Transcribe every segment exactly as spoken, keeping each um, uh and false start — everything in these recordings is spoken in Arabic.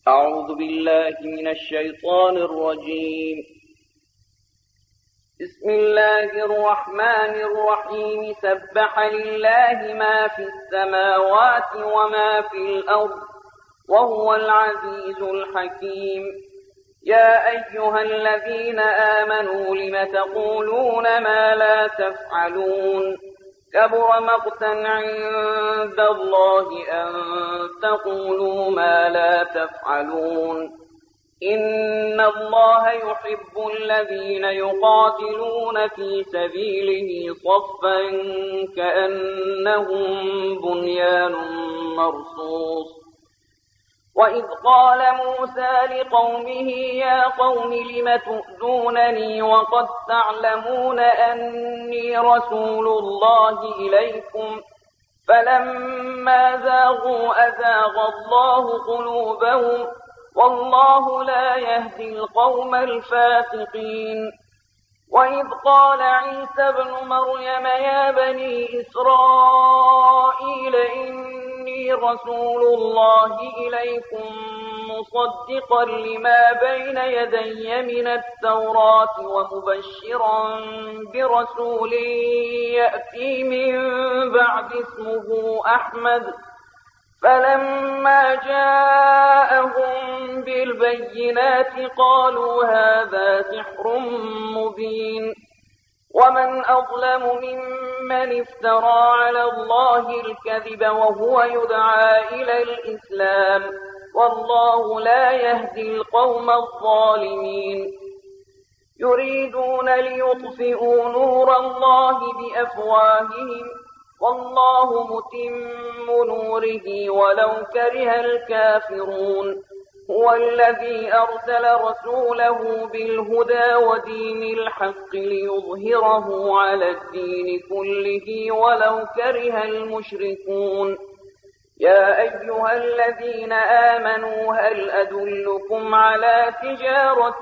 أعوذ بالله من الشيطان الرجيم. بسم الله الرحمن الرحيم. سبح لله ما في السماوات وما في الأرض وهو العزيز الحكيم. يا أيها الذين آمنوا لم تقولون ما لا تفعلون؟ كبر مقتا عند الله أن تقولوا ما لا تفعلون. إن الله يحب الذين يقاتلون في سبيله صفا كأنهم بنيان مرصوص. وإذ قال موسى لقومه يا قوم لم تؤذونني وقد تعلمون أني رسول الله إليكم؟ فلما زاغوا أزاغ الله قلوبهم والله لا يهدي القوم الفاسقين. وإذ قال عيسى ابن مريم يا بني إسرائيل إني رسول الله إليكم مصدقا لما بين يدي من التوراة ومبشرا برسول يأتي من بعد اسمه أحمد. فلما جاءهم بالبينات قالوا هذا سحر مبين. ومن أظلم ممن افترى على الله الكذب وهو يدعى إلى الإسلام والله لا يهدي القوم الظالمين. يريدون ليطفئوا نور الله بأفواههم والله متم نوره ولو كره الكافرون. هو الذي أرسل رسوله بالهدى ودين الحق ليظهره على الدين كله ولو كره المشركون. يا أيها الذين آمنوا هل أدلكم على تجارة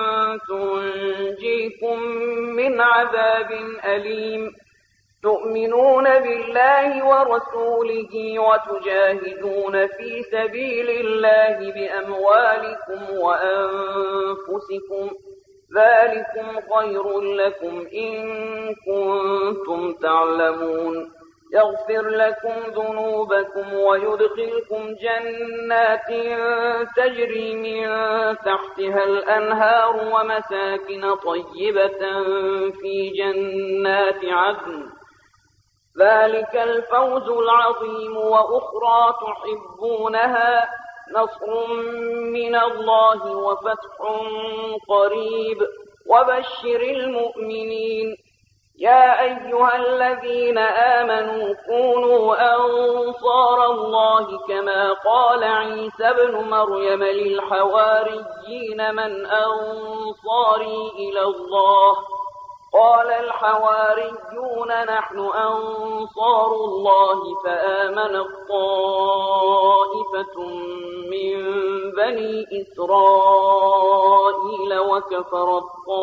تنجيكم من عذاب أليم؟ تؤمنون بالله ورسوله وتجاهدون في سبيل الله بأموالكم وأنفسكم ذلكم خير لكم إن كنتم تعلمون. يغفر لكم ذنوبكم ويدخلكم جنات تجري من تحتها الأنهار ومساكن طيبة في جنات عدن ذلك الفوز العظيم. وأخرى تحبونها نصر من الله وفتح قريب وبشر المؤمنين. يا أيها الذين آمنوا كونوا أنصار الله كما قال عيسى ابن مريم للحواريين من أنصاري إلى الله؟ قال الحواريون نحن أنصار الله. فآمنت طائفة من بني إسرائيل وكفرت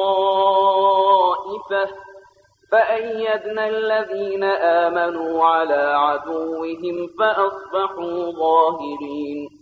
طائفة فأيدنا الذين آمنوا على عدوهم فأصبحوا ظاهرين.